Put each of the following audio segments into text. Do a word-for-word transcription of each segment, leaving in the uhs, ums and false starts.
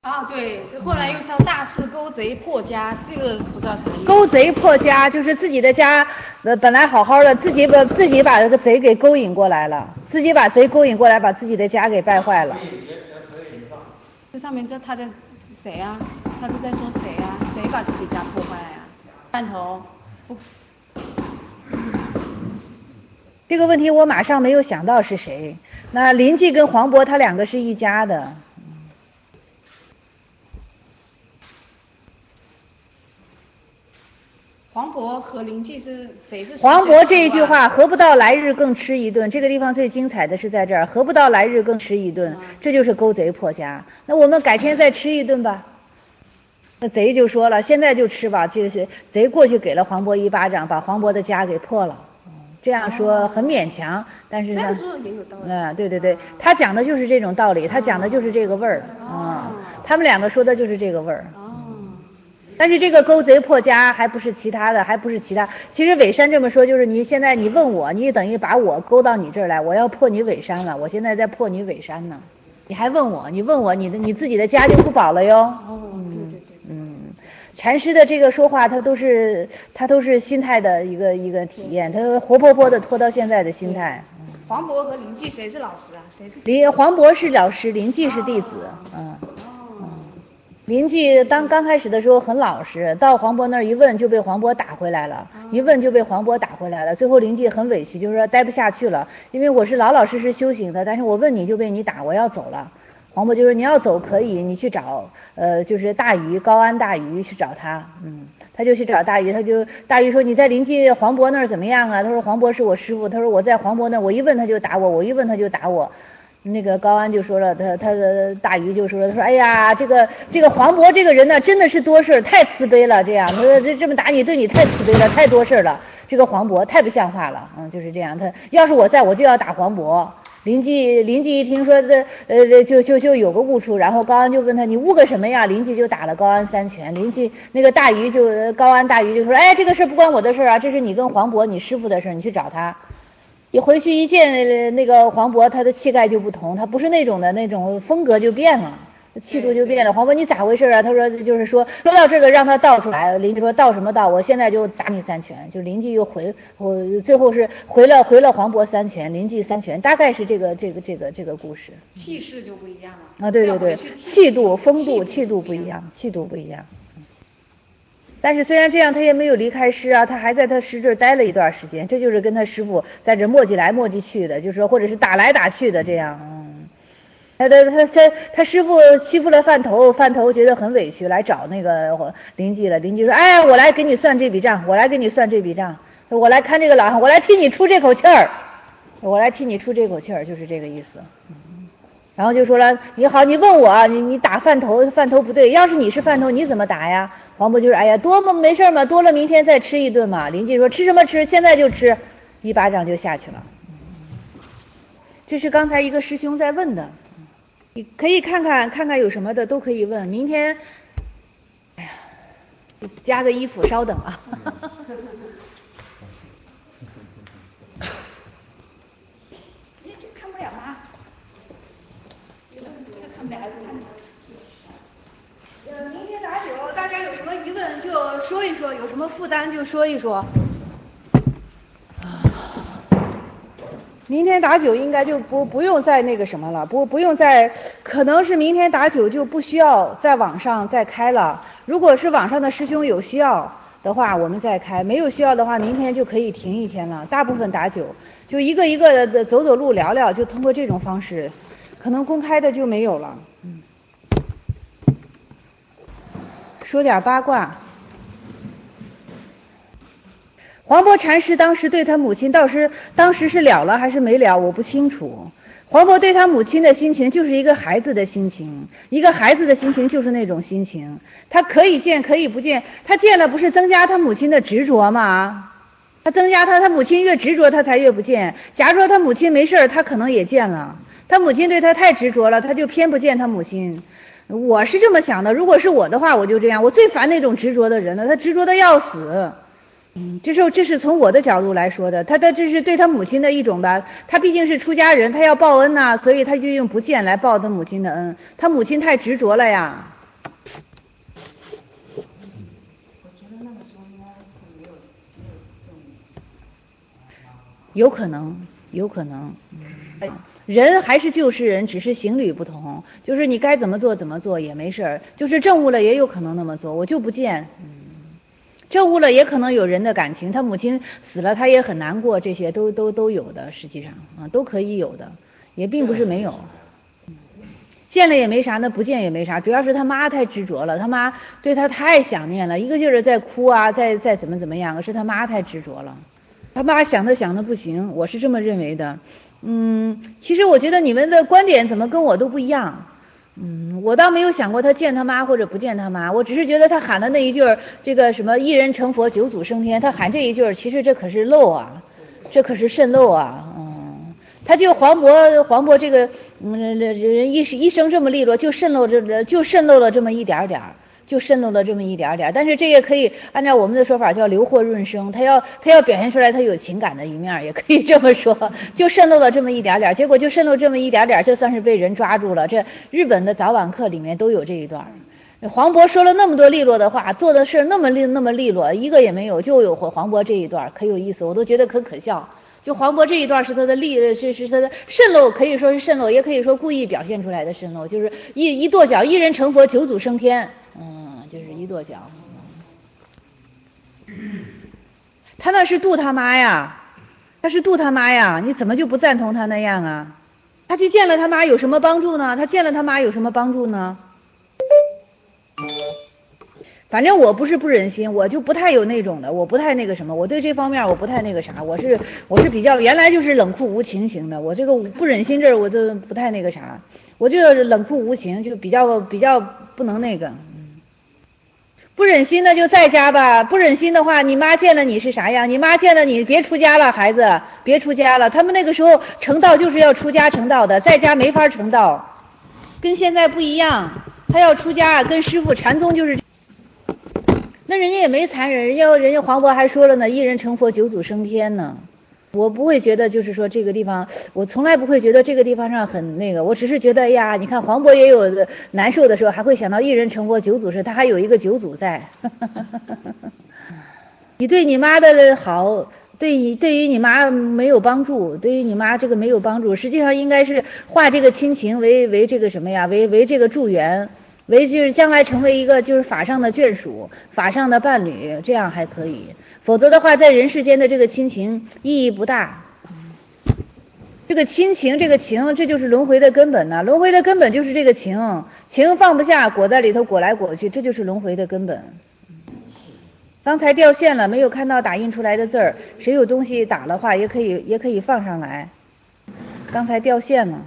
啊，对，后来又上大肆勾贼破家，这个不知道啥意思。 勾贼破家就是自己的家，呃，本来好好的，自己把自己把这个贼给勾引过来了，自己把贼勾引过来，把自己的家给败坏了。 这上面这他的谁啊？他是在说谁啊？谁把自己家破坏啊？范头。不这个问题我马上没有想到是谁。那林记跟黄渤他两个是一家的。 黄渤和林记是谁是？ 黄渤这一句话，合不到来日更吃一顿。这个地方最精彩的是在这儿，合不到来日更吃一顿，这就是勾贼破家。那我们改天再吃一顿吧。那贼就说了，现在就吃吧。就是贼过去给了黄渤一巴掌，把黄渤的家给破了。这样说很勉强，哦、但是呢， 这样说也有道理。 嗯，对对对，他讲的就是这种道理，他讲的就是这个味儿。啊、嗯，他们两个说的就是这个味儿。但是这个勾贼破家还不是其他的，还不是其他。其实伪山这么说，就是你现在你问我，你等于把我勾到你这儿来，我要破你伪山了。我现在在破你伪山呢，你还问我，你问我，你的你自己的家就不保了哟。 哦，对对对， 嗯，禅师的这个说话，他都是他都是心态的一个一个体验，他活泼泼的拖到现在的心态。 黄渤和林记谁是老师啊？谁是？ 林黄渤是老师，林记是弟子。嗯。林记当刚开始的时候很老实，到黄渤那儿一问就被黄渤打回来了，一问就被黄渤打回来了。最后林记很委屈，就是说待不下去了，因为我是老老实实修行的，但是我问你就被你打，我要走了。黄渤就说你要走可以，你去找呃就是大鱼高安大鱼去找他，嗯，他就去找大鱼，他就大鱼说你在林记黄渤那儿怎么样啊？他说黄渤是我师傅，他说我在黄渤那儿，我一问他就打我，我一问他就打我。那个高安就说了，他他的大鱼就说了，他说哎呀，这个这个黄渤这个人呢，真的是多事太慈悲了，这样，他说这这么打你，对你太慈悲了，太多事了，这个黄渤太不像话了，嗯，就是这样，他要是我在我就要打黄渤。林记林记一听说这呃就就就有个误触，然后高安就问他你误个什么呀？林记就打了高安三拳，林记那个大鱼就高安大鱼就说，哎，这个事不关我的事啊，这是你跟黄渤你师傅的事，你去找他。一回去一见那个黄渤，他的气概就不同，他不是那种的那种风格就变了，气度就变了。黄渤你咋回事啊？他说就是说说到这个让他倒出来。林记说倒什么倒？我现在就打你三拳。就林记又回我最后是回了回了黄渤三拳，林记三拳，大概是这个这个这个这个故事。 气势就不一样了啊，对对对，气度风度气度不一样，气度不一样。但是虽然这样，他也没有离开师啊，他还在他师这儿待了一段时间，这就是跟他师傅在这磨叽来磨叽去的，就是说或者是打来打去的这样。嗯，他的他他他师傅欺负了饭头，饭头觉得很委屈，来找那个林记了。林记说：“哎，我来给你算这笔账，我来给你算这笔账，我来看这个老汉，我来替你出这口气儿，我来替你出这口气儿，就是这个意思。”然后就说了，你好，你问我，你你打饭头，饭头不对，要是你是饭头，你怎么打呀？黄渤就是，哎呀，多么没事嘛，多了明天再吃一顿嘛。林记说吃什么吃，现在就吃，一巴掌就下去了。这是刚才一个师兄在问的，你可以看看看看有什么的都可以问。明天，哎呀，加个衣服，稍等啊。看不了吗？呃，明天打酒，大家有什么疑问就说一说，有什么负担就说一说。明天打酒应该就不不用再那个什么了，不不用再，可能是明天打酒就不需要在网上再开了。如果是网上的师兄有需要的话，我们再开；没有需要的话，明天就可以停一天了。大部分打酒就一个一个的走走路聊聊，就通过这种方式，可能公开的就没有了。嗯。说点八卦。黄渤禅师当时对他母亲倒是当时是了了还是没了我不清楚。黄渤对他母亲的心情就是一个孩子的心情，一个孩子的心情就是那种心情，他可以见可以不见，他见了不是增加他母亲的执着吗？他增加他他母亲越执着他才越不见。假如说他母亲没事他可能也见了，他母亲对他太执着了，他就偏不见他母亲。我是这么想的，如果是我的话我就这样，我最烦那种执着的人了，他执着的要死。嗯，这是这是从我的角度来说的，他的这是对他母亲的一种吧，他毕竟是出家人，他要报恩呐、啊，所以他就用不见来报他母亲的恩，他母亲太执着了呀， 有可能，有可能。人还是救世人，只是行旅不同，就是你该怎么做怎么做也没事儿，就是证悟了也有可能那么做，我就不见。证悟了也可能有人的感情，他母亲死了他也很难过，这些都都都有的，实际上啊都可以有的，也并不是没有。见了也没啥，那不见也没啥，主要是他妈太执着了，他妈对他太想念了，一个劲儿在哭啊，在在怎么怎么样，是他妈太执着了，他妈想的想的不行，我是这么认为的。嗯，其实我觉得你们的观点怎么跟我都不一样。嗯，我倒没有想过他见他妈或者不见他妈，我只是觉得他喊的那一句儿，这个什么一人成佛九祖升天，他喊这一句儿，其实这可是漏啊，这可是渗漏啊。嗯，他就黄渤黄渤这个嗯人一一生这么利落，就渗漏这就渗漏了这么一点点儿。就渗漏了这么一点点，但是这也可以按照我们的说法叫流祸润生，他要他要表现出来他有情感的一面，也可以这么说，就渗漏了这么一点点，结果就渗漏这么一点点，就算是被人抓住了。这日本的早晚课里面都有这一段。黄渤说了那么多利落的话，做的事那么利那么利落，一个也没有，就有黄渤这一段，可有意思，我都觉得可可笑。就黄渤这一段是他的利，是是他的渗漏，可以说是渗漏，也可以说故意表现出来的渗漏，就是一一跺脚，一人成佛九祖升天。嗯，就是一跺脚。他那是度他妈呀，他是度他妈呀，你怎么就不赞同他那样啊？他去见了他妈有什么帮助呢？他见了他妈有什么帮助呢？反正我不是不忍心，我就不太有那种的，我不太那个什么，我对这方面我不太那个啥，我是我是比较原来就是冷酷无情型的，我这个不忍心这儿我都不太那个啥，我就冷酷无情，就比较比较不能那个。不忍心的就在家吧，不忍心的话，你妈见了你是啥样？你妈见了你别出家了，孩子别出家了。他们那个时候成道就是要出家成道的，在家没法成道，跟现在不一样。他要出家，跟师父禅宗就是。那人家也没残忍，人家人家黄渤还说了呢，一人成佛九祖升天呢。我不会觉得就是说这个地方，我从来不会觉得这个地方上很那个，我只是觉得哎呀，你看黄渤也有难受的时候，还会想到一人成佛九祖时，他还有一个九祖在。你对你妈的好，对于对于你妈没有帮助，对于你妈这个没有帮助，实际上应该是化这个亲情为为这个什么呀，为为这个助缘，为就是将来成为一个就是法上的眷属，法上的伴侣，这样还可以。否则的话，在人世间的这个亲情意义不大。这个亲情，这个情，这就是轮回的根本呢、啊。轮回的根本就是这个情，情放不下，裹在里头裹来裹去，这就是轮回的根本。刚才掉线了，没有看到打印出来的字儿，谁有东西打了话，也可以也可以放上来。刚才掉线了。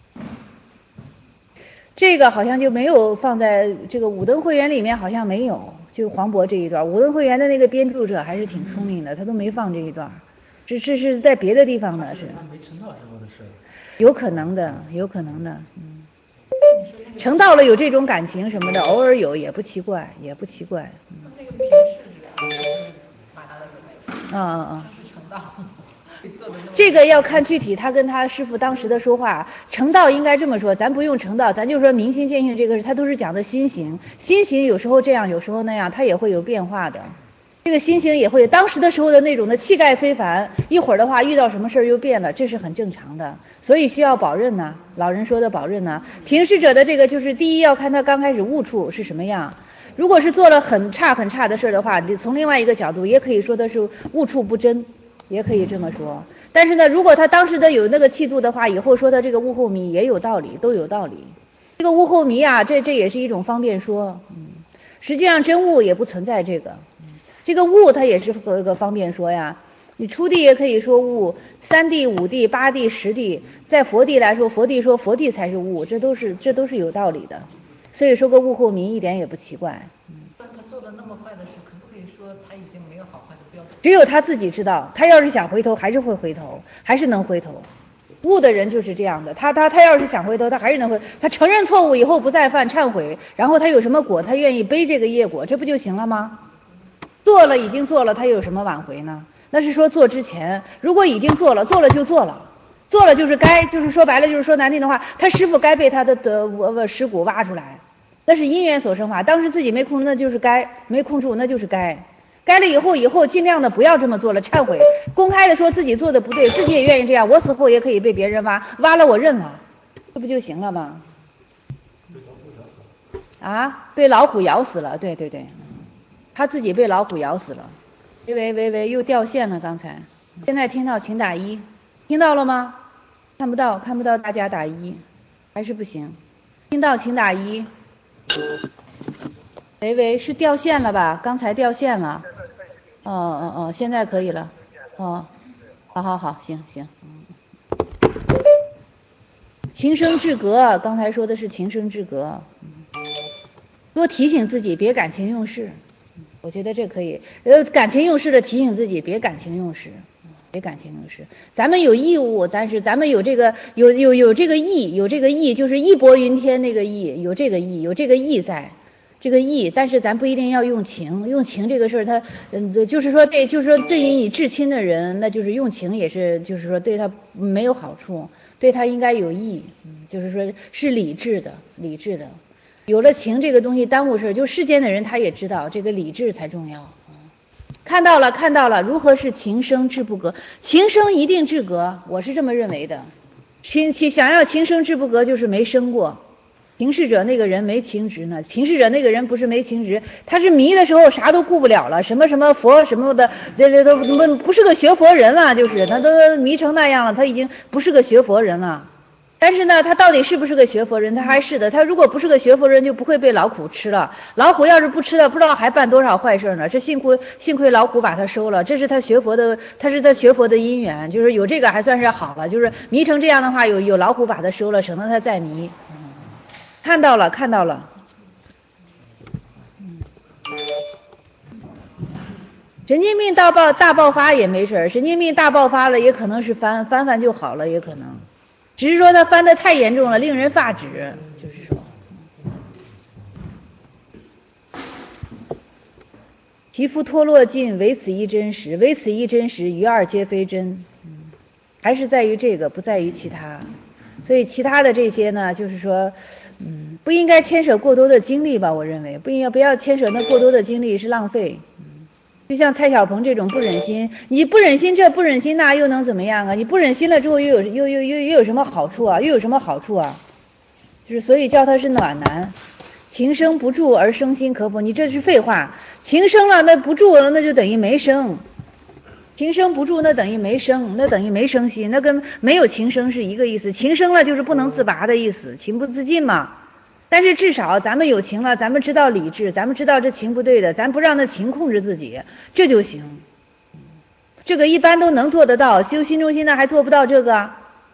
这个好像就没有放在这个五灯会员里面，好像没有。就黄渤这一段，五灯会员的那个编著者还是挺聪明的，他都没放这一段，这是是在别的地方的，是。 他没成道时候的事。 有可能的，有可能的，嗯。成道了有这种感情什么的，偶尔有也不奇怪，也不奇怪。嗯。 那个平视者，马达的时候。 啊啊啊！ 是成道。 这个要看具体他跟他师父当时的说话。成道应该这么说，咱不用成道，咱就说明心见性这个，他都是讲的心行，心行有时候这样，有时候那样，他也会有变化的。这个心行也会有当时的时候的那种的气概非凡，一会儿的话遇到什么事儿又变了，这是很正常的，所以需要保任呢。老人说的保任呢，平视者的这个就是第一要看他刚开始悟处是什么样。如果是做了很差很差的事的话，你从另外一个角度也可以说的是悟处不真。也可以这么说，但是呢，如果他当时的有那个气度的话，以后说他这个悟后迷也有道理，都有道理。这个悟后迷啊，这这也是一种方便说，嗯，实际上真悟也不存在这个，嗯，这个悟它也是个个方便说呀。你初地也可以说悟，三地、五地、八地、十地，在佛地来说，佛地说佛地才是悟，这都是这都是有道理的。所以说个悟后迷一点也不奇怪。 嗯，但他做了那么坏的事，可不可以说他已经没有好坏的标准？ 只有他自己知道，他要是想回头还是会回头，还是能回头。悟的人就是这样的，他他他要是想回头，他还是能回，他承认错误以后不再犯，忏悔，然后他有什么果，他愿意背这个业果，这不就行了吗？做了已经做了，他有什么挽回呢？那是说做之前，如果已经做了，做了就做了，做了就是该，就是说白了就是说难听的话，他师父该被他的的我尸骨挖出来，那是因缘所生法，当时自己没控制，那就是该，没控制那就是该。 该了以后以后尽量的不要这么做了，忏悔，公开的说自己做的不对，自己也愿意这样，我死后也可以被别人挖，挖了我认了，这不就行了吗？啊，被老虎咬死了，对对对，他自己被老虎咬死了。喂喂喂喂，又掉线了，刚才。现在听到请打一，听到了吗？看不到，看不到，大家打一，还是不行。听到请打一。喂喂，是掉线了吧？刚才掉线了。哦哦哦，现在可以了。哦，好好好，行行。情深志格，刚才说的是情深志格。多提醒自己别感情用事，我觉得这可以。呃，感情用事的提醒自己别感情用事，别感情用事。咱们有义务，但是咱们有这个有有有这个义，有这个义，就是义薄云天那个义，有这个义，有这个义在。这个义，但是咱不一定要用情，用情这个事儿，他嗯，就是说对，就是说对于你至亲的人，那就是用情也是，就是说对他没有好处，对他应该有义，嗯，就是说是理智的，理智的。有了情这个东西耽误事，就世间的人他也知道这个理智才重要。看到了，看到了，如何是情生志不革？情生一定志革，我是这么认为的。情情想要情生志不革，就是没生过。平视者那个人没情执呢，平视者那个人不是没情执，他是迷的时候啥都顾不了了，什么什么佛什么的，这这都不不是个学佛人了，就是他都迷成那样了，他已经不是个学佛人了。但是呢，他到底是不是个学佛人？他还是的。他如果不是个学佛人，就不会被老虎吃了。老虎要是不吃了，不知道还办多少坏事呢。这幸亏幸亏老虎把他收了，这是他学佛的，他是他学佛的因缘，就是有这个还算是好了。就是迷成这样的话，有有老虎把他收了，省得他再迷。看到了，看到了。神经病大爆大爆发也没事，神经病大爆发了也可能是翻翻翻就好了，也可能，只是说他翻得太严重了，令人发指。就是说，皮肤脱落尽，唯此一真实，唯此一真实，余二皆非真。嗯，还是在于这个，不在于其他。所以其他的这些呢，就是说。嗯，不应该牵扯过多的精力吧？我认为不应该，不要牵扯那过多的精力是浪费。嗯，就像蔡小鹏这种不忍心，你不忍心这不忍心那又能怎么样啊？你不忍心了之后又有又又又又有什么好处啊？又有什么好处啊？就是所以叫他是暖男，情生不住而生心可否？你这是废话，情生了那不住了那就等于没生。情生不住那等于没生，那等于没生心，那跟没有情生是一个意思。情生了就是不能自拔的意思，情不自禁嘛。但是至少咱们有情了，咱们知道理智，咱们知道这情不对的，咱不让那情控制自己，这就行。这个一般都能做得到，修心中心的还做不到这个，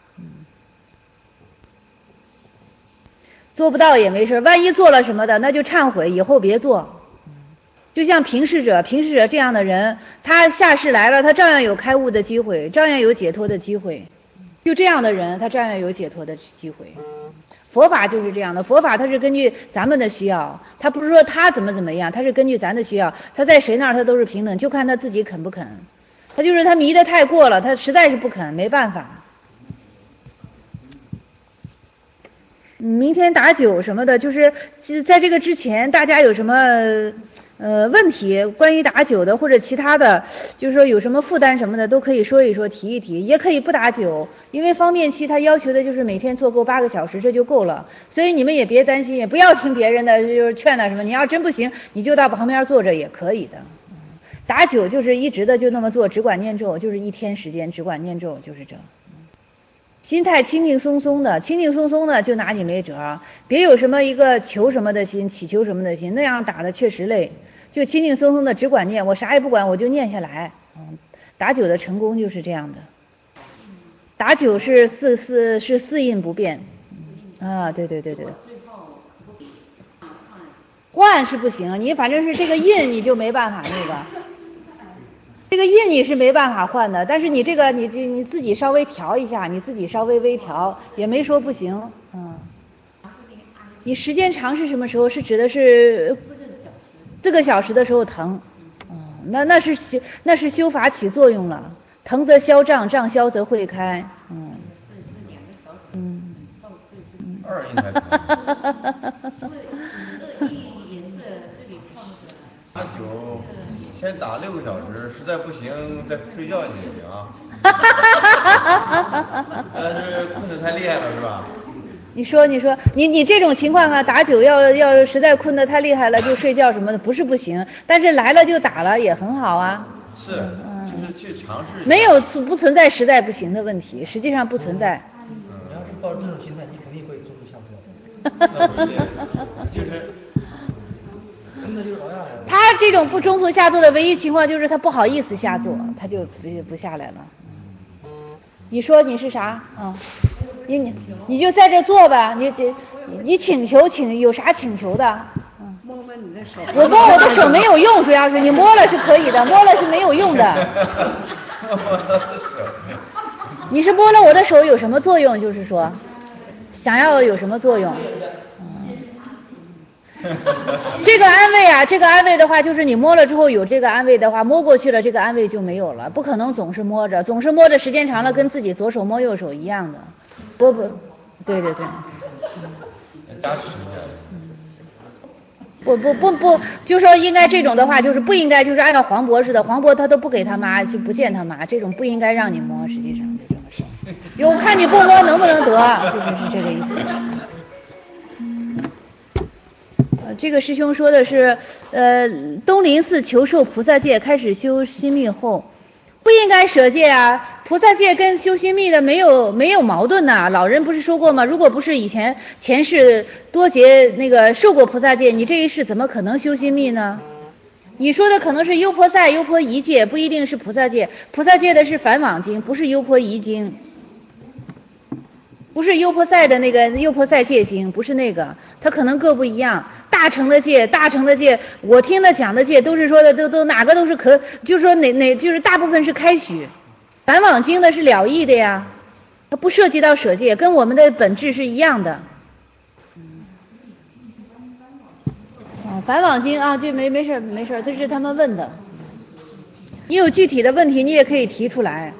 做不到也没事，万一做了什么的，那就忏悔，以后别做。就像平视者，平视者这样的人，他下世来了，他照样有开悟的机会，照样有解脱的机会。就这样的人，他照样有解脱的机会。佛法就是这样的，佛法它是根据咱们的需要，他不是说他怎么怎么样，他是根据咱的需要，他在谁那儿他都是平等，就看他自己肯不肯。他就是他迷得太过了，他实在是不肯，没办法。明天打酒什么的，就是在这个之前，大家有什么呃问题，关于打酒的或者其他的，就是说有什么负担什么的，都可以说一说，提一提，也可以不打酒，因为方便期他要求的就是每天做够八个小时，这就够了。所以你们也别担心，也不要听别人的就是劝他什么，你要真不行，你就到旁边坐着也可以的。打酒就是一直的就那么做，只管念咒，就是一天时间只管念咒，就是这。心态轻轻松松的，轻轻松松的就拿你没辙，别有什么一个求什么的心，祈求什么的心，那样打的确实累。就轻轻松松的只管念，我啥也不管，我就念下来。嗯，打酒的成功就是这样的。打酒是四四是四印不变。啊，对对对对。换是不行，你反正是这个印你就没办法那个。这个印你是没办法换的，但是你这个你你自己稍微调一下，你自己稍微微调也没说不行。嗯。你时间长是什么时候？是指的是四个小时的时候疼。哦，那那是修那是修法起作用了，疼则消胀，胀消则会开。嗯。嗯。 二应该疼。 也是这里放着。 打酒先打六个小时，实在不行再睡觉也行啊。但是困得太厉害了是吧？ 你说你说你你这种情况啊，打九要要实在困得太厉害了就睡觉什么的不是不行，但是来了就打了也很好啊。 是，嗯、就是去尝试。 没有不存在实在不行的问题，实际上不存在。 嗯，你要是抱着这种心态，你肯定会中途下座。就是。真的就是熬下来了。 他这种不中途下座的唯一情况就是他不好意思下座，他就不不下来了。你说你是啥？嗯，你你你就在这坐吧，你你你请求请有啥请求的？嗯， 摸摸你的手。 我摸我的手没有用，主要是你摸了是可以的，摸了是没有用的。你是摸了我的手有什么作用？就是说，想要有什么作用？这个安慰啊，这个安慰的话，就是你摸了之后有这个安慰的话，摸过去了，这个安慰就没有了。不可能总是摸着，总是摸着，时间长了跟自己左手摸右手一样的。不不，对对对。 加持一下。 不不不不，就说应该这种的话，就是不应该就是按照黄渤似的，黄渤他都不给他妈，就不见他妈，这种不应该让你摸，实际上这种事。有看你不摸能不能得，就是是这个意思。这个师兄说的是，呃，东林寺求受菩萨戒，开始修心密后，不应该舍戒啊。菩萨戒跟修心密的没有没有矛盾呐、啊。老人不是说过吗？如果不是以前前世多劫那个受过菩萨戒，你这一世怎么可能修心密呢？你说的可能是优婆塞、优婆夷戒，不一定是菩萨戒。菩萨戒的是梵网经，不是优婆夷经。不是优婆塞的那个优婆塞戒经，不是那个，它可能各不一样。大乘的戒，大乘的戒，我听他讲的戒都是说的都都哪个都是可，就是说哪哪就是大部分是开许，梵网经的是了义的呀，它不涉及到舍戒，跟我们的本质是一样的。啊，梵网经啊，这没没事没事，这是他们问的。你有具体的问题，你也可以提出来。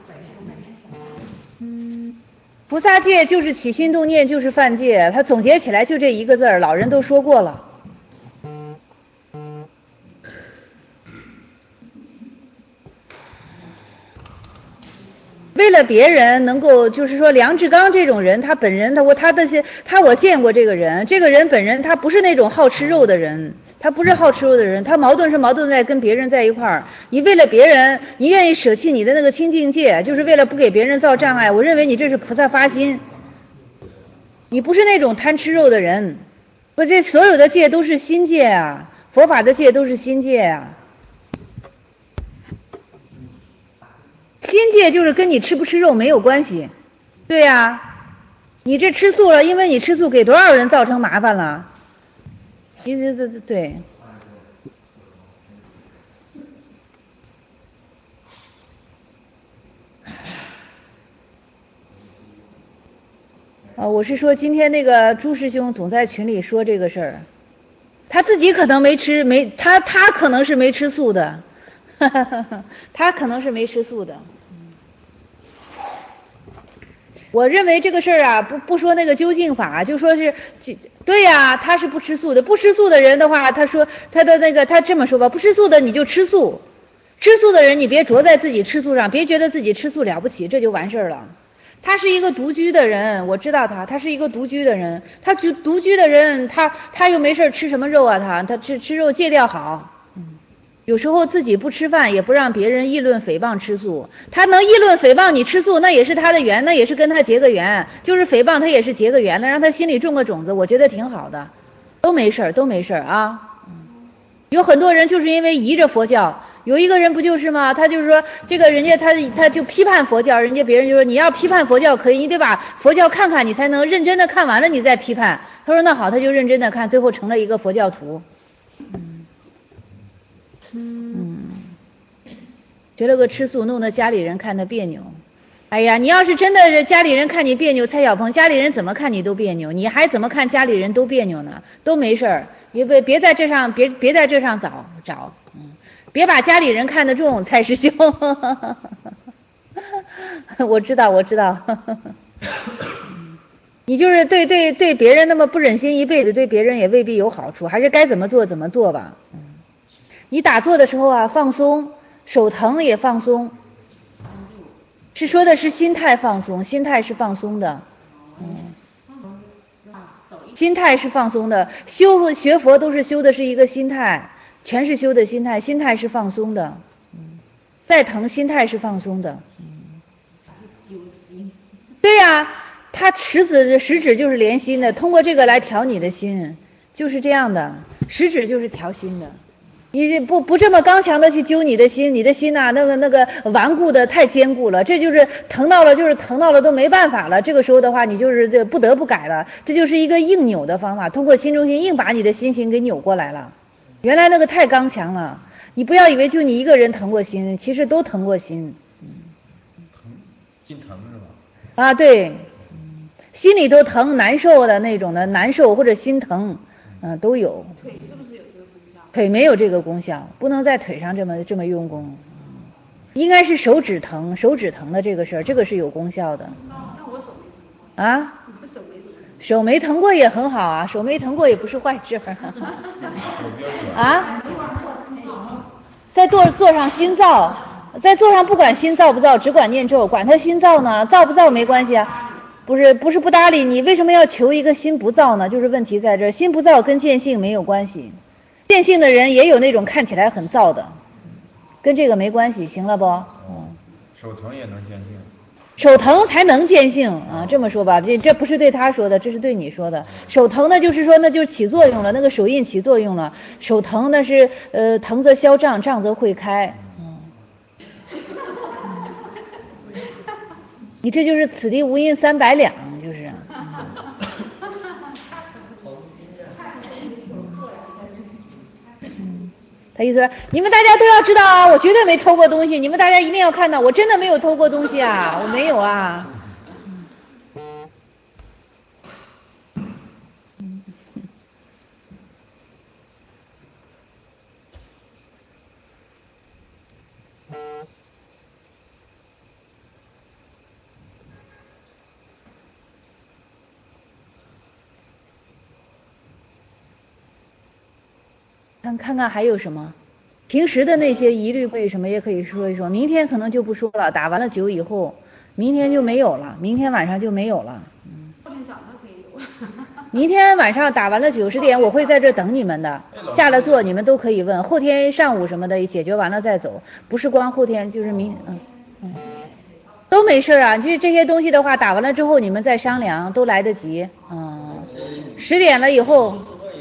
菩萨戒就是起心动念就是犯戒，他总结起来就这一个字儿，老人都说过了。为了别人能够，就是说梁志刚这种人，他本人他我他的些他我见过这个人，这个人本人他不是那种好吃肉的人，他不是好吃肉的人，他矛盾是矛盾在跟别人在一块儿。你为了别人，你愿意舍弃你的那个清净戒，就是为了不给别人造障碍。我认为你这是菩萨发心，你不是那种贪吃肉的人。不，这所有的戒都是心戒啊，佛法的戒都是心戒啊。心戒就是跟你吃不吃肉没有关系，对呀、啊，你这吃素了，因为你吃素给多少人造成麻烦了？你这这对。啊，我是说今天那个朱师兄总在群里说这个事儿，他自己可能没吃没他他可能是没吃素的，哈哈哈，他可能是没吃素的。我认为这个事儿啊，不不说那个究竟法，就说是，对呀、啊，他是不吃素的。不吃素的人的话，他说他的那个他这么说吧，不吃素的你就吃素，吃素的人你别着在自己吃素上，别觉得自己吃素了不起，这就完事儿了。他是一个独居的人，我知道他，他是一个独居的人，他独独居的人，他他又没事吃什么肉啊？他他吃吃肉戒掉好。有时候自己不吃饭，也不让别人议论诽谤吃素。他能议论诽谤你吃素，那也是他的缘，那也是跟他结个缘，就是诽谤他也是结个缘了，让他心里种个种子，我觉得挺好的，都没事儿，都没事儿啊。有很多人就是因为疑着佛教，有一个人不就是吗？他就是说这个人家他他就批判佛教，人家别人就说你要批判佛教可以，你得把佛教看看，你才能认真的看完了你再批判。他说那好，他就认真的看，最后成了一个佛教徒。嗯，觉得个吃素弄得家里人看他别扭。哎呀，你要是真的家里人看你别扭，蔡小鹏，家里人怎么看你都别扭，你还怎么看家里人都别扭呢？都没事儿，你别别在这上别别在这上找找，嗯，别把家里人看得重，蔡师兄。我知道，我知道。你就是对对对别人那么不忍心一辈子，对别人也未必有好处，还是该怎么做怎么做吧。 你打坐的时候啊，放松，手疼也放松，是说的是心态放松，心态是放松的，嗯，心态是放松的，修学佛都是修的是一个心态，全是修的心态，心态是放松的，嗯，再疼心态是放松的，嗯，对呀、啊，它食指食指就是连心的，通过这个来调你的心，就是这样的，食指就是调心的。你不不这么刚强的去揪你的心，你的心呐、啊，那个那个顽固的太坚固了，这就是疼到了，就是疼到了都没办法了。这个时候的话，你就是这不得不改了，这就是一个硬扭的方法，通过心中心硬把你的心情给扭过来了。原来那个太刚强了，你不要以为就你一个人疼过心，其实都疼过心。 疼，心疼是吧？ 啊，对，心里都疼难受的那种的，难受或者心疼，嗯、呃，都有。 腿是不是有这个功效？ 腿没有这个功效，不能在腿上这么这么用功，应该是手指疼，手指疼的这个事儿，这个是有功效的。 那我手没疼过。 啊？ 我手没疼过。 手没疼过也很好啊，手没疼过也不是坏事。啊？在座座上心燥，在座上不管心燥不燥，只管念咒，管他心燥呢，燥不燥没关系啊。不是不是不搭理你，为什么要求一个心不燥呢？就是问题在这儿，心不燥跟见性没有关系。见性的人也有那种看起来很燥的，跟这个没关系，行了不？嗯。 手疼也能见性。 手疼才能见性啊，这么说吧，这这不是对他说的，这是对你说的。手疼呢，就是说那就起作用了，那个手印起作用了。手疼那是呃疼则消胀，胀则会开。嗯。你这就是此地无银三百两，就是。他意思说，你们大家都要知道啊，我绝对没偷过东西，你们大家一定要看到，我真的没有偷过东西啊，我没有啊。看看看还有什么，平时的那些疑虑会什么也可以说一说，明天可能就不说了，打完了酒以后，明天就没有了，明天晚上就没有了。嗯。 后天早上可以有。 明天晚上打完了九十点，我会在这等你们的，下了座你们都可以问，后天上午什么的解决完了再走，不是光后天就是明嗯嗯都没事啊，就是这些东西的话打完了之后你们再商量都来得及。嗯，十点了以后。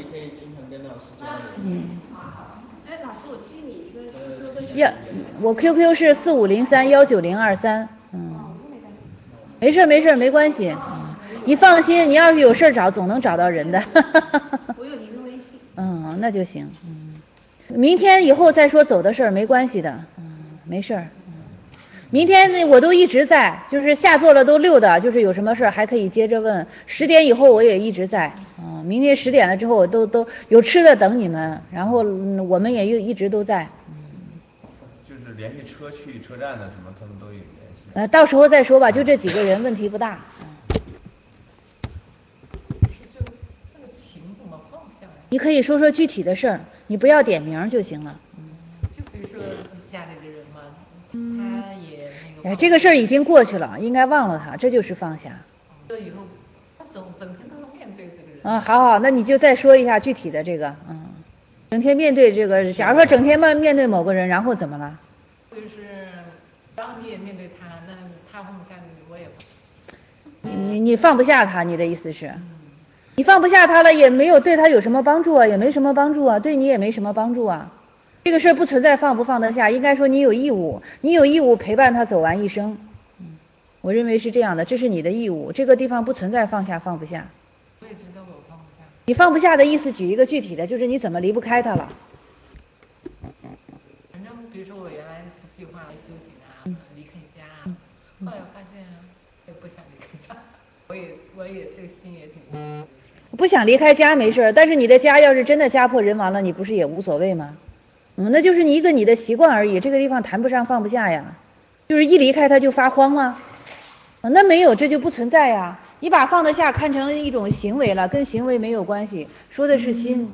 嗯。 哎，老师，我记你一个 Q Q 的。 呀，我 Q Q 是四五零三幺九零二三。嗯。没事没事没关系，你放心，你要是有事找，总能找到人的。 我有您的微信。 嗯，那就行。嗯。明天以后再说走的事儿没关系的。嗯，没事儿。明天我都一直在，就是下座了都溜的，就是有什么事还可以接着问。十点以后我也一直在，嗯，明天十点了之后我都都有吃的等你们，然后我们也又一直都在。嗯， 就是联系车去车站的什么，他们都有联系。 呃，到时候再说吧，就这几个人问题不大。 就那个情怎么放下来？ 你可以说说具体的事儿，你不要点名就行了。 就比如说家里的人嘛。他也那个， 哎，这个事儿已经过去了，应该忘了他，这就是放下。 这以后他整整天都要面对这个人。 嗯，好好，那你就再说一下具体的这个，嗯，整天面对这个，假如说整天面面对某个人，然后怎么了？ 就是当你也面对他，那他放不下你，我也放。 你你放不下他，你的意思是？嗯、你放不下他了，也没有对他有什么帮助啊，也没什么帮助啊，对你也没什么帮助啊。这个事儿不存在放不放得下，应该说你有义务，你有义务陪伴他走完一生。嗯，我认为是这样的，这是你的义务，这个地方不存在放下放不下。 我也知道我放不下。 你放不下的意思，举一个具体的，就是你怎么离不开他了。 反正比如说我原来是计划修行啊，离开家啊，后来我发现也不想离开家，我也我也这个心也挺。 不想离开家没事，但是你的家要是真的家破人亡了，你不是也无所谓吗？嗯，那就是你一个你的习惯而已，这个地方谈不上放不下呀，就是一离开他就发慌吗？那没有，这就不存在呀。你把放得下看成一种行为了，跟行为没有关系，说的是心，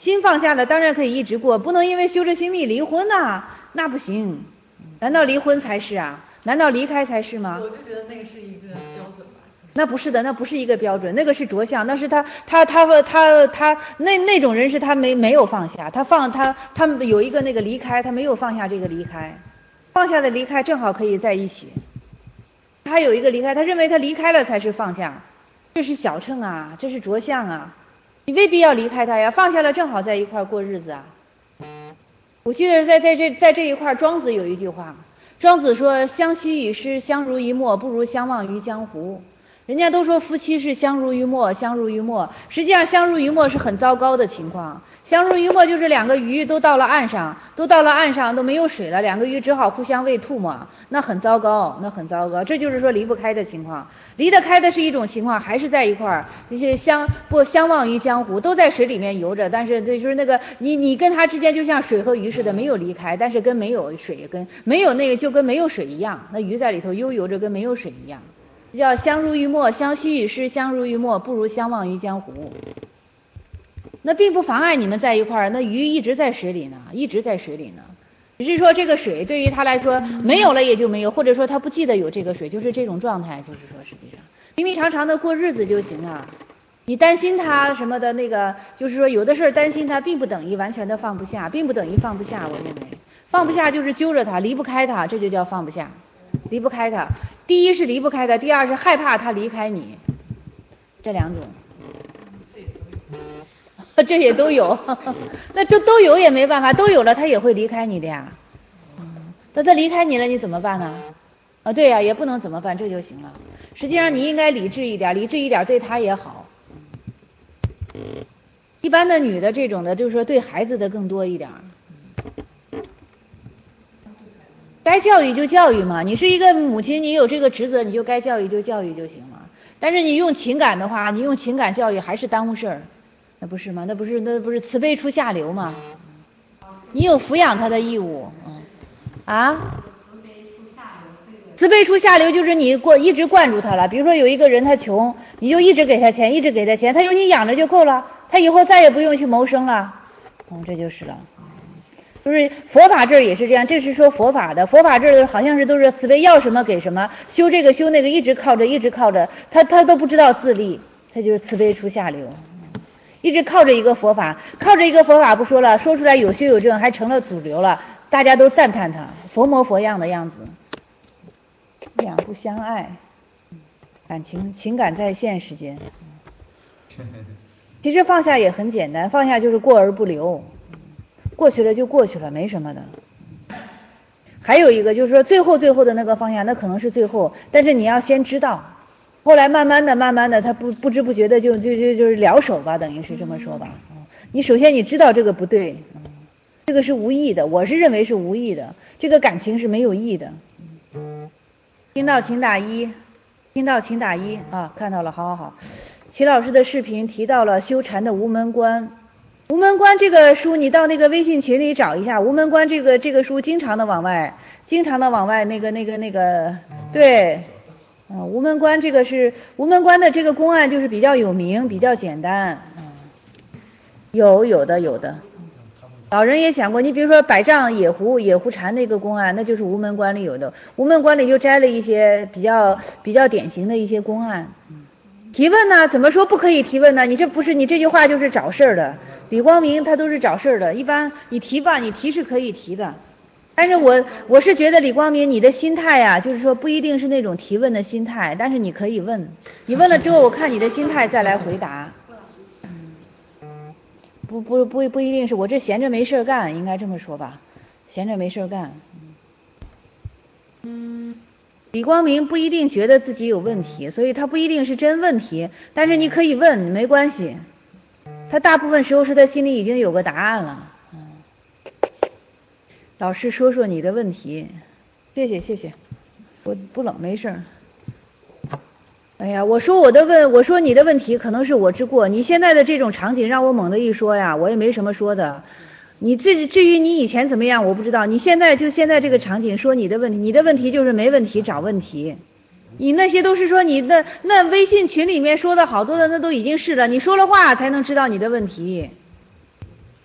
心放下了，当然可以一直过，不能因为修着心密离婚呐，那不行。难道离婚才是啊？难道离开才是吗？ 我就觉得那个是一个标准吧。 那不是的，那不是一个标准，那个是着相，那是他他他他他那那种人是他没没有放下，他放他他有一个那个离开，他没有放下这个离开，放下的离开正好可以在一起。他有一个离开，他认为他离开了才是放下，这是小乘啊，这是着相啊，你未必要离开他呀，放下了正好在一块过日子啊。我记得在在这在这一块，庄子有一句话，庄子说：“相惜与诗，相濡以沫，不如相忘于江湖。”人家都说夫妻是相濡以沫，相濡以沫，实际上相濡以沫是很糟糕的情况。相濡以沫就是两个鱼都到了岸上，都到了岸上都没有水了，两个鱼只好互相喂吐沫，那很糟糕，那很糟糕。这就是说离不开的情况。离得开的是一种情况，还是在一块儿，这些相不相忘于江湖，都在水里面游着，但是就是那个你你跟他之间就像水和鱼似的，没有离开，但是跟没有水跟没有那个就跟没有水一样，那鱼在里头悠游着，跟没有水一样。叫相濡以沫，相惜与诗，相濡以沫，不如相忘于江湖。那并不妨碍你们在一块儿，那鱼一直在水里呢，一直在水里呢，只是说这个水对于他来说没有了也就没有，或者说他不记得有这个水，就是这种状态，就是说实际上平平常常的过日子就行啊。你担心他什么的那个，就是说有的事儿担心他，并不等于完全的放不下，并不等于放不下。我认为放不下就是揪着他，离不开他，这就叫放不下。离不开他，第一是离不开他，第二是害怕他离开你，这两种，这也都有，那这都有也没办法，都有了他也会离开你的呀。那他离开你了，你怎么办呢？啊，对呀，也不能怎么办，这就行了。实际上你应该理智一点，理智一点对他也好。一般的女的这种的，就是说对孩子的更多一点。该教育就教育嘛，你是一个母亲，你有这个职责，你就该教育就教育就行了。但是你用情感的话，你用情感教育还是耽误事儿，那不是吗？那不是那不是慈悲出下流吗？你有抚养他的义务，嗯啊。慈悲出下流就是你过一直灌住他了，比如说有一个人他穷，你就一直给他钱，一直给他钱，他有你养着就够了，他以后再也不用去谋生了，嗯，这就是了。就是佛法这儿也是这样，这是说佛法的，佛法这儿好像是都是慈悲，要什么给什么，修这个修那个，一直靠着一直靠着，他他都不知道自立，他就是慈悲出下流，一直靠着一个佛法，靠着一个佛法不说了，说出来有修有证，还成了主流了，大家都赞叹他佛模佛样的样子。两不相爱，感情情感在线时间，其实放下也很简单，放下就是过而不留。过去了就过去了，没什么的。还有一个就是说最后最后的那个放下，那可能是最后，但是你要先知道，后来慢慢的慢慢的他不不知不觉的就就就就是了手吧，等于是这么说吧。你首先你知道这个不对，这个是无意的，我是认为是无意的，这个感情是没有意的。听到请打一，听到请打一啊，看到了，好好好。齐老师的视频提到了修禅的无门关。无门关这个书，你到那个微信群里找一下。无门关这个这个书，经常的往外，经常的往外那个那个那个，对，嗯，无门关这个是无门关的这个公案，就是比较有名，比较简单，嗯，有有的有的。老人也讲过，你比如说百丈野狐野狐禅那个公案，那就是无门关里有的。无门关里就摘了一些比较比较典型的一些公案。提问呢？怎么说不可以提问呢？你这不是你这句话就是找事儿的。李光明他都是找事儿的，一般你提吧，你提是可以提的，但是我我是觉得李光明你的心态呀、啊，就是说不一定是那种提问的心态，但是你可以问，你问了之后，我看你的心态再来回答。嗯，不不不不一定是我这闲着没事干，应该这么说吧，闲着没事干。嗯，李光明不一定觉得自己有问题，所以他不一定是真问题，但是你可以问，没关系。他大部分时候是他心里已经有个答案了。嗯，老师说说你的问题，谢谢谢谢，不不冷没事儿。哎呀，我说我的问，我说你的问题可能是我之过，你现在的这种场景让我猛地一说呀，我也没什么说的。你至至于你以前怎么样我不知道，你现在就现在这个场景说你的问题，你的问题就是没问题找问题。你那些都是说你那那微信群里面说的好多的那都已经是了，你说了话才能知道你的问题。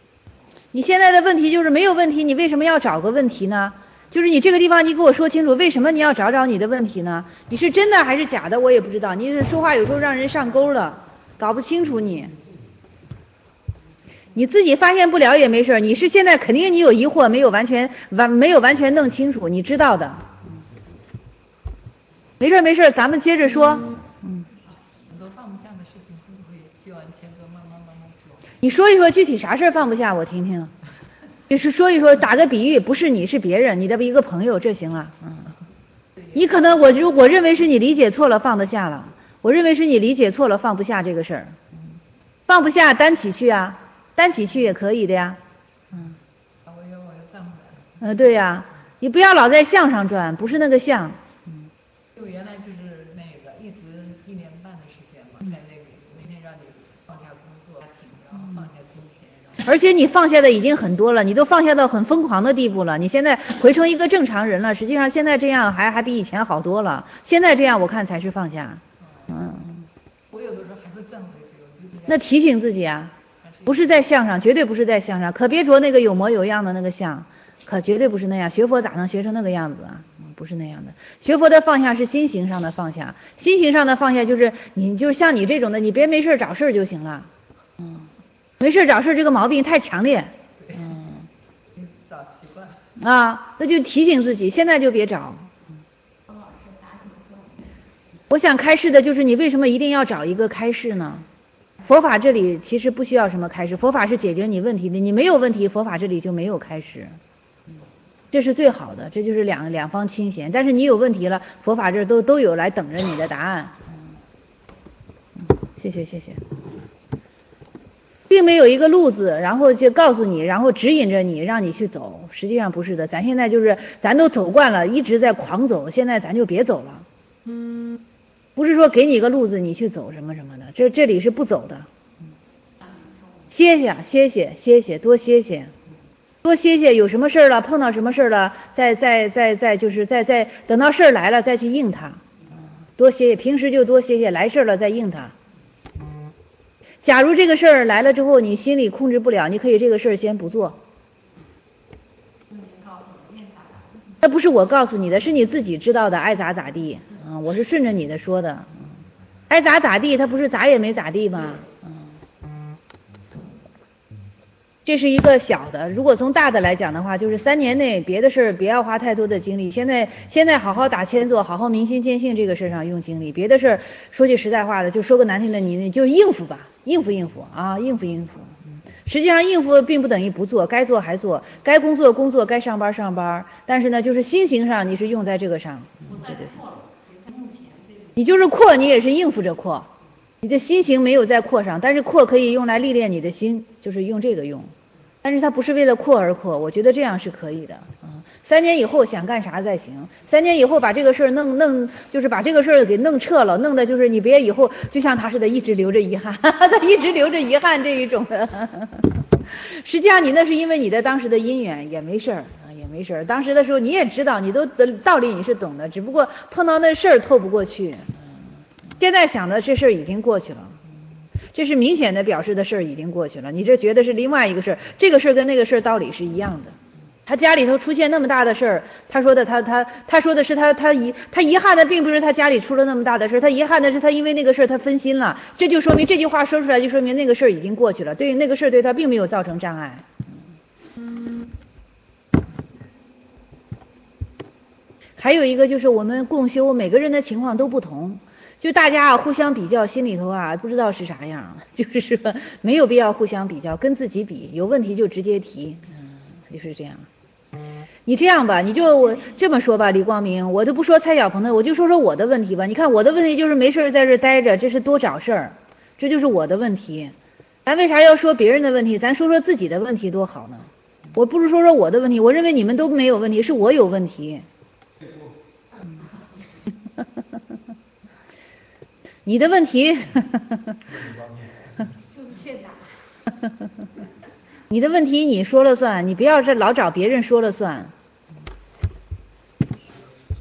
你现在的问题就是没有问题，你为什么要找个问题呢？就是你这个地方你给我说清楚，为什么你要找找你的问题呢？你是真的还是假的我也不知道，你是说话有时候让人上钩了，搞不清楚你。你自己发现不了也没事，你是现在肯定你有疑惑，没有完全完没有完全弄清楚，你知道的。没事没事，咱们接着说。嗯。 很多放不下的事情，会不会需要谦哥慢慢慢慢说？ 你说一说具体啥事儿放不下，我听听。就是说一说，打个比喻，不是你是别人，你的一个朋友，这行了。嗯。你可能我就我认为是你理解错了，放得下了。我认为是你理解错了，放不下这个事儿。放不下单起去啊。单起去也可以的呀，嗯， 我又我又站不来了。 嗯，对呀，你不要老在相上转，不是那个相。 嗯，就原来就是那个一直一年半的时间嘛，在那里每天让你放下工作、家庭，然后放下金钱，然后而且你放下的已经很多了，你都放下到很疯狂的地步了。你现在回成一个正常人了，实际上现在这样还还比以前好多了。现在这样我看才是放下。嗯， 我有的时候还会转回去，我就那提醒自己啊。不是在相上，绝对不是在相上，可别着那个有模有样的那个相，可绝对不是那样。学佛咋能学成那个样子啊？不是那样的。学佛的放下是心行上的放下，心行上的放下就是你就是像你这种的，你别没事找事就行了。嗯，没事找事这个毛病太强烈。嗯， 找习惯啊，那就提醒自己，现在就别找。我想开示的就是你为什么一定要找一个开示呢？佛法这里其实不需要什么开示，佛法是解决你问题的，你没有问题，佛法这里就没有开示，这是最好的，这就是两两方亲贤。但是你有问题了，佛法这都都有来等着你的答案。嗯，谢谢谢谢。并没有一个路子，然后就告诉你，然后指引着你，让你去走。实际上不是的，咱现在就是咱都走惯了，一直在狂走，现在咱就别走了。嗯。不是说给你个路子你去走什么什么的，这这里是不走的。歇歇歇歇歇歇，多歇歇，多歇歇。有什么事儿了，碰到什么事儿了，再再再再就是再再等到事儿来了再去应它。多歇歇，平时就多歇歇，来事儿了再应它。假如这个事儿来了之后你心里控制不了，你可以这个事儿先不做。那不是我告诉你的，是你自己知道的，爱咋咋地。嗯，我是顺着你的说的。爱咋咋地，他不是咋也没咋地吗？嗯，这是一个小的。如果从大的来讲的话，就是三年内别的事儿别要花太多的精力。现在现在好好打千坐，好好明心见性这个事上用精力。别的事儿说句实在话的，就说个难听的，你你就应付吧，应付应付啊，应付应付。实际上应付并不等于不做，该做还做，该工作工作，该上班上班。但是呢，就是心行上你是用在这个上，嗯、这就行。你就是扩，你也是应付着扩，你的心行没有在扩上，但是扩可以用来历练你的心，就是用这个用。但是它不是为了扩而扩，我觉得这样是可以的。嗯，三年以后想干啥再行，三年以后把这个事儿弄弄，就是把这个事儿给弄撤了，弄的就是你别以后就像他似的一直留着遗憾，他一直留着遗憾这一种的。实际上你那是因为你的当时的因缘，也没事儿啊，也没事儿。当时的时候你也知道，你都道理你是懂的，只不过碰到那事儿透不过去。现在想的这事儿已经过去了。这是明显的表示的事儿已经过去了，你这觉得是另外一个事儿，这个事儿跟那个事儿道理是一样的。他家里头出现那么大的事儿，他说的他他他说的是他他遗他遗憾的并不是他家里出了那么大的事儿，他遗憾的是他因为那个事儿他分心了，这就说明这句话说出来就说明那个事儿已经过去了，对那个事儿对他并没有造成障碍。还有一个就是我们共修，每个人的情况都不同。就大家啊互相比较，心里头啊不知道是啥样，就是说没有必要互相比较，跟自己比，有问题就直接提，嗯，就是这样。你这样吧，你就我这么说吧，李光明，我都不说蔡小鹏的，我就说说我的问题吧。你看我的问题就是没事在这待着，这是多找事儿，这就是我的问题。咱为啥要说别人的问题？咱说说自己的问题多好呢？我不是说说我的问题，我认为你们都没有问题，是我有问题。你的问题就是欠打。 你的问题你说了算，你不要这老找别人说了算。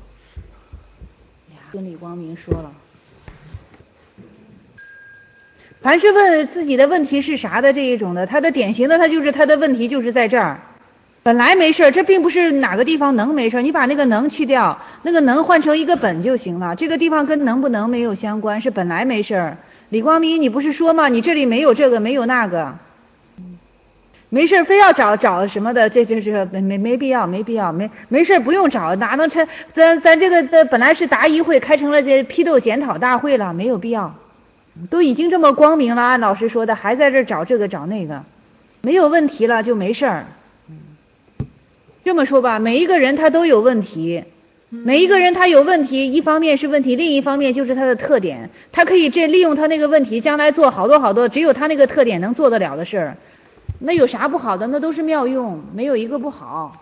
跟李光明说了， 凡是问自己的问题是啥的这一种的，他的典型的他就是他的问题就是在这儿，本来没事，这并不是哪个地方能没事，你把那个能去掉，那个能换成一个本就行了，这个地方跟能不能没有相关，是本来没事。李光明，你不是说吗？你这里没有这个没有那个，没事非要找找什么的，这就是没没没必要，没必要，没没事不用找，哪能成咱咱这个这本来是答疑会开成了这批斗检讨大会了，没有必要。都已经这么光明了，按老师说的，还在这找这个找那个，没有问题了就没事儿。这么说吧，每一个人他都有问题，每一个人他有问题，一方面是问题，另一方面就是他的特点，他可以这利用他那个问题，将来做好多好多只有他那个特点能做得了的事儿，那有啥不好的？那都是妙用，没有一个不好。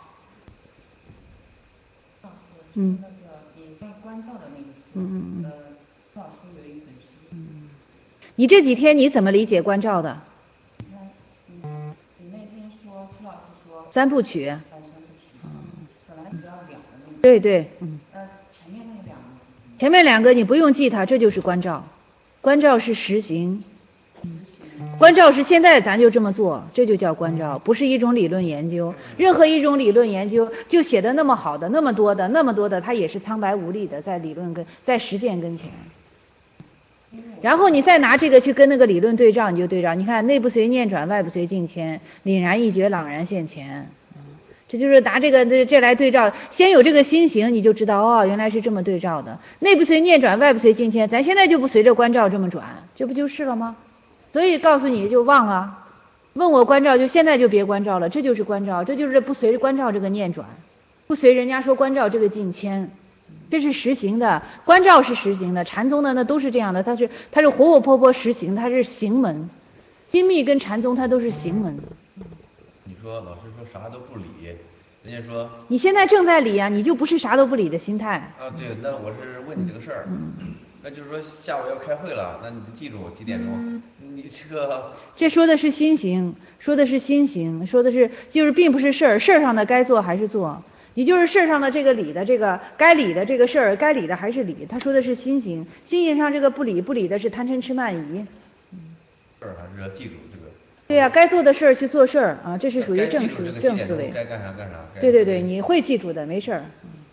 老师， 嗯， 那个也是关照的那个事， 嗯嗯呃，老师有一本书， 嗯，你这几天你怎么理解关照的？ 那嗯，你那天说戚老师说三部曲。 呃三部曲，嗯，本来你知道两个那个， 对对，嗯。 呃，前面那两个是什么？ 前面两个你不用记它，这就是关照，关照是实行。关照是现在咱就这么做，这就叫关照，不是一种理论研究。任何一种理论研究就写的那么好的那么多的那么多的，它也是苍白无力的，在理论跟在实践跟前。然后你再拿这个去跟那个理论对照，你就对照，你看内不随念转，外不随境迁，凛然一觉，朗然现前。这就是拿这个这这来对照，先有这个心行，你就知道哦，原来是这么对照的。内不随念转，外不随境迁，咱现在就不随着关照这么转，这不就是了吗？所以告诉你就忘了，问我关照就现在就别关照了，这就是关照，这就是不随关照这个念转，不随人家说关照这个境迁，这是实行的，关照是实行的，禅宗的那都是这样的，它是它是活活泼泼实行，它是行门，精密跟禅宗它都是行门。 你说老师说啥都不理，人家说你现在正在理啊，你就不是啥都不理的心态。 啊，对，那我是问你这个事儿， 嗯， 那就是说下午要开会了，那你记住几点钟？你这个这说的是心行，说的是心行，说的是就是并不是事儿，事儿上的该做还是做，你就是事儿上的这个理的这个该理的这个事儿，该理的还是理。他说的是心行，心行上这个不理不理的是贪嗔痴慢疑。 事儿还是要记住这个。 对呀、啊，该做的事儿去做事儿啊，这是属于正思正思维。 该干啥干啥。 对对对，你会记住的，没事儿。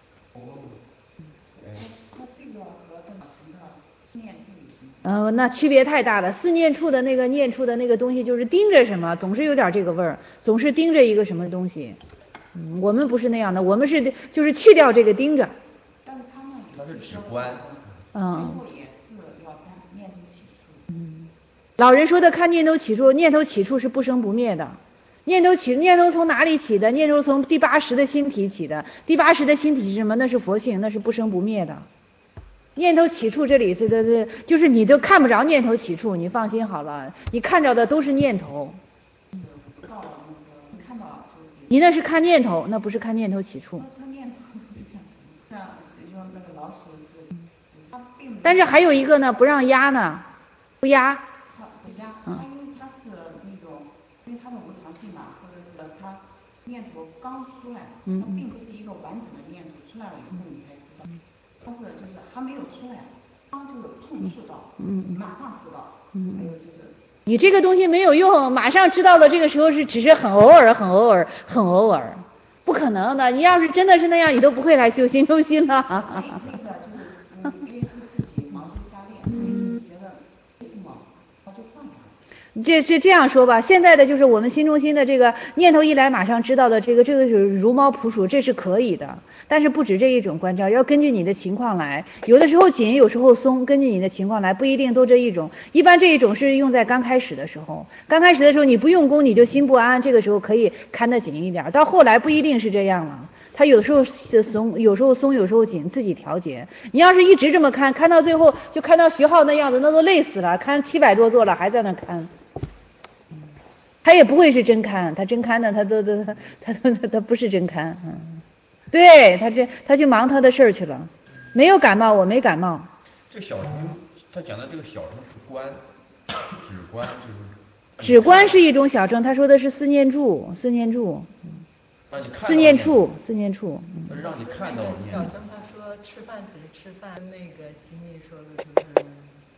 那这个和这个成的思念处理什么？ 呃，那区别太大了。思念处的那个念处的那个东西，就是盯着什么，总是有点这个味儿，总是盯着一个什么东西。嗯，我们不是那样的，我们是就是去掉这个盯着。 但是他们他是指观， 嗯。 最后也是要看念头起处。 嗯。老人说的看念头起处，念头起处是不生不灭的。念头起，念头从哪里起的？念头从第八识的心体起的。第八识的心体是什么？那是佛性，那是不生不灭的。念头起处这里，这这这就是你都看不着念头起处，你放心好了，你看着的都是念头。 到了那个看到就你那是看念头，那不是看念头起处。 他念头就像像比如说那个老鼠是，就是它并但是还有一个呢，不让压呢，不压。 它不压，它因为它是那种，因为它的无常性嘛，或者是它念头刚出来，它并不是一个完整的念头，出来了以后你才知道，它是就是还没有出来，刚就是碰触到，嗯，马上知道，嗯，还有就是。 你这个东西没有用，马上知道的这个时候是只是很偶尔、很偶尔、很偶尔，不可能的。你要是真的是那样，你都不会来修心修心了。 那那个就是，嗯，因为是自己盲修瞎练，所以觉得没什么，他就放下了。 这这这样说吧，现在的就是我们心中心的这个念头一来马上知道的这个这个是如猫扑鼠，这是可以的。但是不止这一种关照，要根据你的情况来，有的时候紧，有时候松，根据你的情况来，不一定都这一种。一般这一种是用在刚开始的时候，刚开始的时候你不用功你就心不安，这个时候可以看得紧一点，到后来不一定是这样了。他有时候松，有时候松，有时候紧，自己调节。你要是一直这么看，看到最后就看到徐浩那样子，那都累死了，看七百多座了还在那看。他也不会是真看，他真看呢，他都都他他他他不是真看，嗯，对他这他去忙他的事儿去了，没有感冒，我没感冒。 这小乘他讲的这个小乘是观，止观就是。 止观是一种小乘，他说的是思念住，思念住，嗯，思念处，思念处， 嗯。他是让你看到。 小乘他说吃饭只是吃饭，那个西密说的就是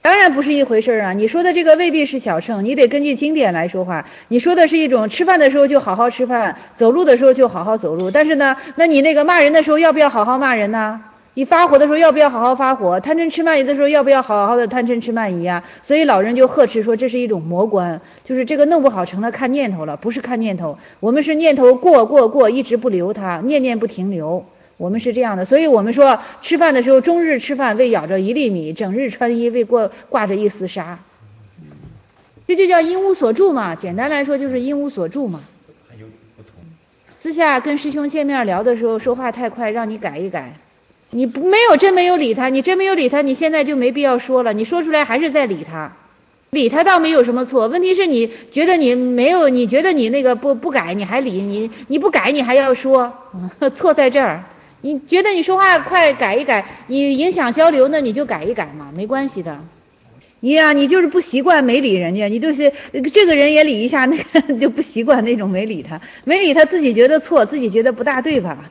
当然不是一回事啊，你说的这个未必是小乘，你得根据经典来说话。你说的是一种吃饭的时候就好好吃饭，走路的时候就好好走路，但是呢，那你那个骂人的时候要不要好好骂人呢？你发火的时候要不要好好发火？贪嗔痴慢疑的时候要不要好好的贪嗔痴慢疑啊？所以老人就呵斥说这是一种魔观，就是这个弄不好成了看念头了，不是看念头，我们是念头过过过一直不留它，念念不停留，我们是这样的。所以我们说吃饭的时候终日吃饭未咬着一粒米，整日穿衣未过挂着一丝纱，这就叫因无所住嘛，简单来说就是因无所住嘛。 还有不同。 私下跟师兄见面聊的时候说话太快，让你改一改。你不没有真没有理他，你真没有理他，你现在就没必要说了，你说出来还是在理他，理他倒没有什么错，问题是你觉得你没有，你觉得你那个不不改你还理你，你不改你还要说，错在这儿。你觉得你说话快改一改，你影响交流呢，你就改一改嘛，没关系的。你呀、啊，你就是不习惯没理人家，你就是这个人也理一下，那个就不习惯那种没理他，没理他自己觉得错，自己觉得不大对吧？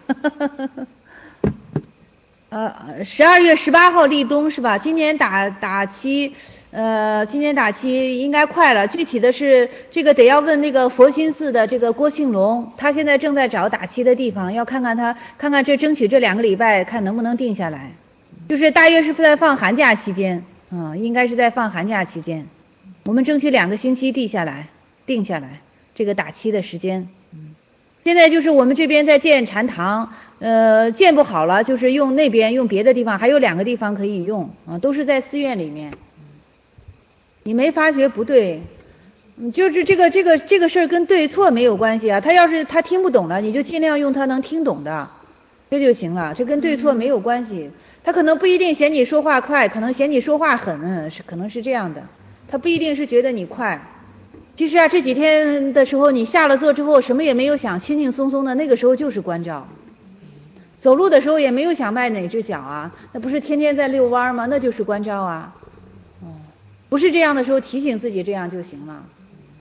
呃，十二月十八号立冬是吧？今年打打七，呃，今年打七应该快了。具体的是这个得要问那个佛心寺的这个郭庆龙，他现在正在找打七的地方，要看看他看看这争取这两个礼拜看能不能定下来。就是大约是在放寒假期间，嗯，应该是在放寒假期间，我们争取两个星期定下来，定下来这个打七的时间。嗯，现在就是我们这边在建禅堂。呃，建不好了，就是用那边用别的地方，还有两个地方可以用啊，都是在寺院里面。你没发觉不对，就是这个这个这个事儿跟对错没有关系啊。他要是他听不懂了，你就尽量用他能听懂的，这就行了。这跟对错没有关系。他可能不一定嫌你说话快，可能嫌你说话狠，是可能是这样的。他不一定是觉得你快。其实啊，这几天的时候，你下了座之后什么也没有想，轻轻松松的，那个时候就是关照。走路的时候也没有想迈哪只脚啊，那不是天天在遛弯吗？那就是关照啊。哦，不是这样的时候提醒自己这样就行了。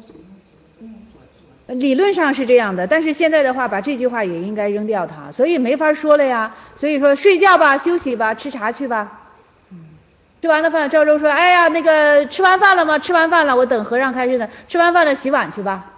理论上是这样的，但是现在的话把这句话也应该扔掉它，所以没法说了呀。所以说睡觉吧，休息吧，吃茶去吧。吃完了饭，赵州说，哎呀，那个吃完饭了吗？吃完饭了，我等和尚开示呢。吃完饭了洗碗去吧。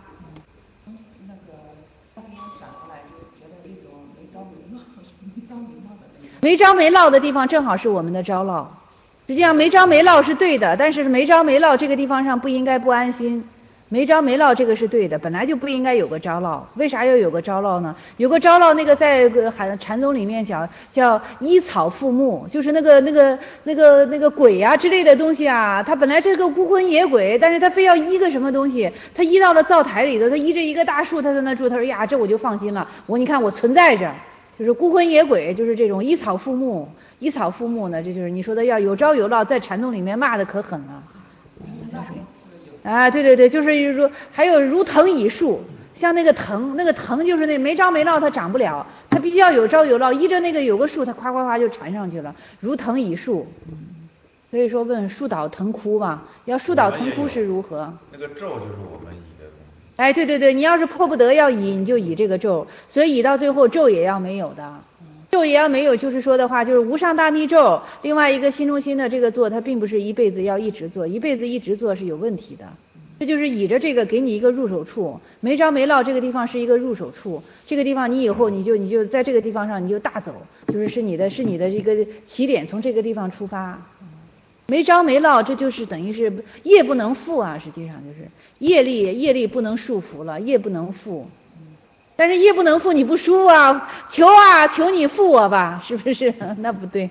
没着没落的地方正好是我们的着落，实际上没着没落是对的，但是没着没落这个地方上不应该不安心，没着没落这个是对的，本来就不应该有个着落，为啥要有个着落呢？有个着落那个在禅禅宗里面讲叫依草附木，就是那个那个那个那个鬼啊之类的东西啊，他本来是个孤魂野鬼，但是他非要依个什么东西，他依到了灶台里头，他依着一个大树，他在那住，他说呀这我就放心了，我你看我存在着。就是孤魂野鬼，就是这种依草附木，依草附木呢，这就是你说的要有着有落，在禅宗里面骂的可狠了。啊，对对对，就是如还有如藤以树，像那个藤，那个藤就是那没着没落它长不了，它必须要有着有落，依着那个有个树，它夸夸夸就缠上去了，如藤以树。所以说问树倒藤枯吧，要树倒藤枯是如何？ 那个咒就是我们以的东西。 哎，对对对，你要是迫不得要以，你就以这个咒，所以以到最后咒也要没有的，咒也要没有，就是说的话，就是无上大密咒。另外一个心中心的这个做，它并不是一辈子要一直做，一辈子一直做是有问题的。这就是倚着这个给你一个入手处，没着没落这个地方是一个入手处，这个地方你以后你就你就在这个地方上你就大走，就是是你的是你的这个起点，从这个地方出发。没着没落，这就是等于是业不能负啊，实际上就是业力业力不能束缚了，业不能负。但是业不能负你不输啊，求啊求你负我吧，是不是？那不对。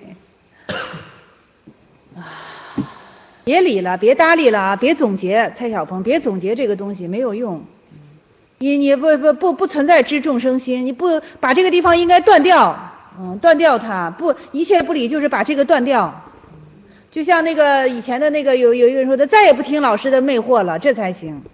别理了，别搭理了啊！别总结，蔡小鹏，别总结这个东西没有用。你你不不不不存在知众生心，你不把这个地方应该断掉，嗯，断掉它，不一切不理就是把这个断掉。就像那个以前的那个有有一个人说的，再也不听老师的魅惑了，这才行。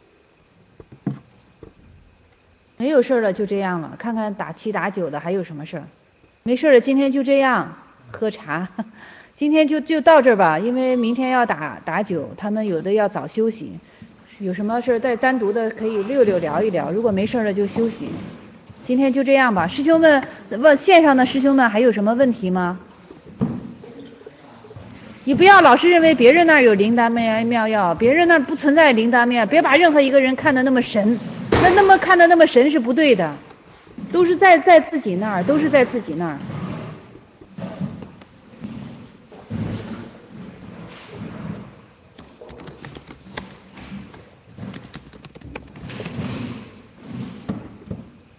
没有事了，就这样了。看看打七打九的还有什么事儿？没事了，今天就这样喝茶。今天就就到这儿吧，因为明天要打打九，他们有的要早休息。有什么事再单独的可以溜溜聊一聊，如果没事了就休息。今天就这样吧，师兄们问线上的师兄们还有什么问题吗？ 你不要老是认为别人那儿有灵丹妙药，别人那儿不存在灵丹妙药，别把任何一个人看得那么神，那那么看得那么神是不对的，都是在在自己那儿，都是在自己那儿。